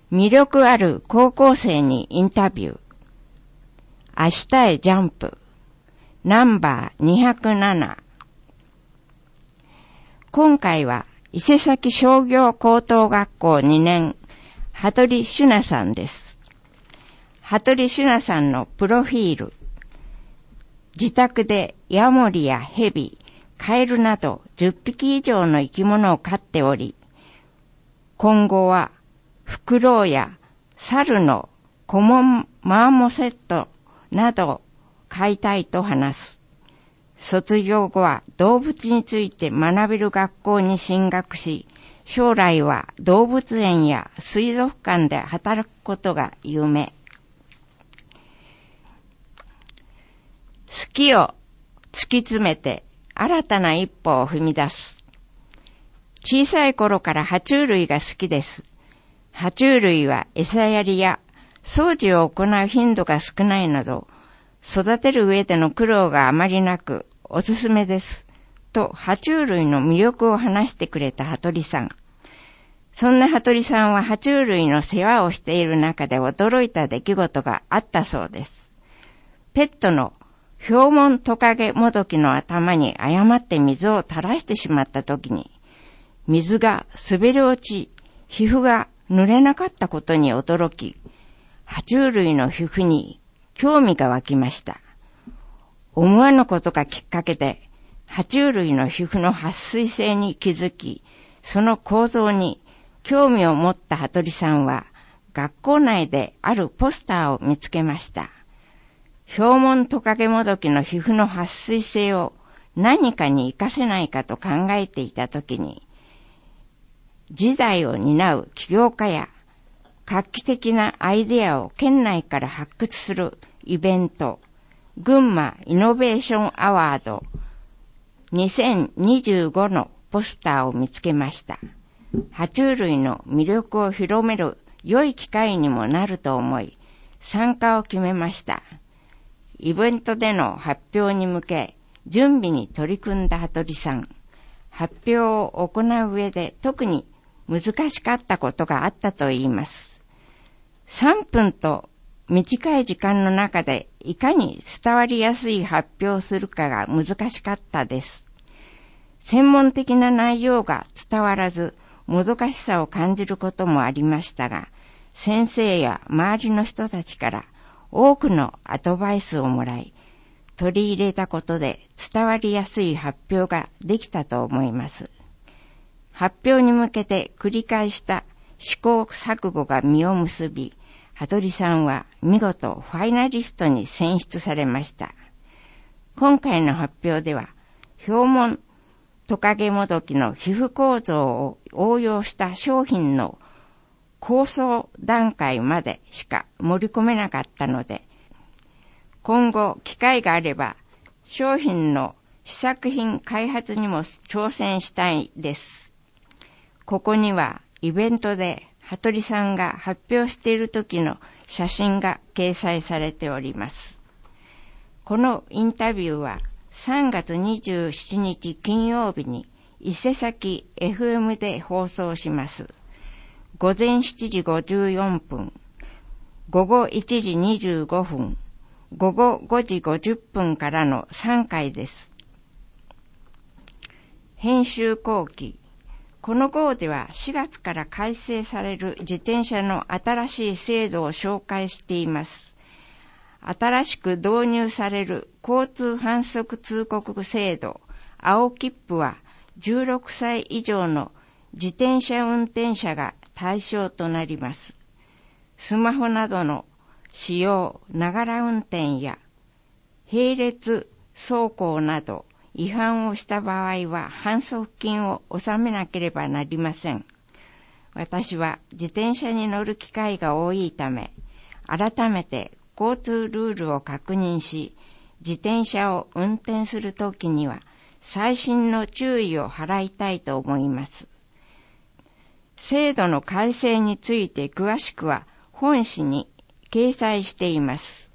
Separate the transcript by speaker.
Speaker 1: 魅力ある高校生にインタビュー。明日へジャンプ。ナンバー207。今回は伊勢崎商業高等学校2年、羽鳥朱奈さんです。羽鳥朱奈さんのプロフィール。自宅でヤモリやヘビ、カエルなど10匹以上の生き物を飼っており、今後はフクロウや猿のコモンマーモセットなど飼いたいと話す。卒業後は動物について学べる学校に進学し、将来は動物園や水族館で働くことが夢。好きを突き詰めて新たな一歩を踏み出す。小さい頃から爬虫類が好きです。爬虫類は餌やりや掃除を行う頻度が少ないなど、育てる上での苦労があまりなくおすすめです。と、爬虫類の魅力を話してくれた羽鳥さん。そんな羽鳥さんは爬虫類の世話をしている中で驚いた出来事があったそうです。ペットのヒョウモントカゲモドキの頭に誤って水を垂らしてしまった時に、水が滑り落ち、皮膚が濡れなかったことに驚き、爬虫類の皮膚に興味が湧きました。思わぬことがきっかけで、爬虫類の皮膚の撥水性に気づき、その構造に興味を持った羽鳥さんは、学校内であるポスターを見つけました。ヒョウモントカゲモドキの皮膚の撥水性を何かに活かせないかと考えていたときに、次代を担う起業家や画期的なアイデアを県内から発掘するイベント、群馬イノベーションアワード2025のポスターを見つけました。爬虫類の魅力を広める良い機会にもなると思い、参加を決めました。イベントでの発表に向け、準備に取り組んだ羽鳥さん。発表を行う上で特に難しかったことがあったといいます。3分と短い時間の中でいかに伝わりやすい発表をするかが難しかったです。専門的な内容が伝わらず、もどかしさを感じることもありましたが、先生や周りの人たちから多くのアドバイスをもらい、取り入れたことで伝わりやすい発表ができたと思います。発表に向けて繰り返した試行錯誤が実を結び、羽鳥さんは見事ファイナリストに選出されました。今回の発表では、ヒョウモントカゲモドキの皮膚構造を応用した商品の構想段階までしか盛り込めなかったので、今後機会があれば商品の試作品開発にも挑戦したいです。ここにはイベントで羽鳥さんが発表している時の写真が掲載されております。このインタビューは3月27日金曜日に伊勢崎 FM で放送します。午前7時54分、午後1時25分、午後5時50分からの3回です。編集後期。この号では4月から改正される自転車の新しい制度を紹介しています。新しく導入される交通反則通告制度、青切符は16歳以上の自転車運転者が対象となります。スマホなどの使用、ながら運転や並列走行など違反をした場合は反則金を納めなければなりません。私は自転車に乗る機会が多いため、改めて交通ルールを確認し、自転車を運転するときには細心の注意を払いたいと思います。制度の改正について詳しくは本誌に掲載しています。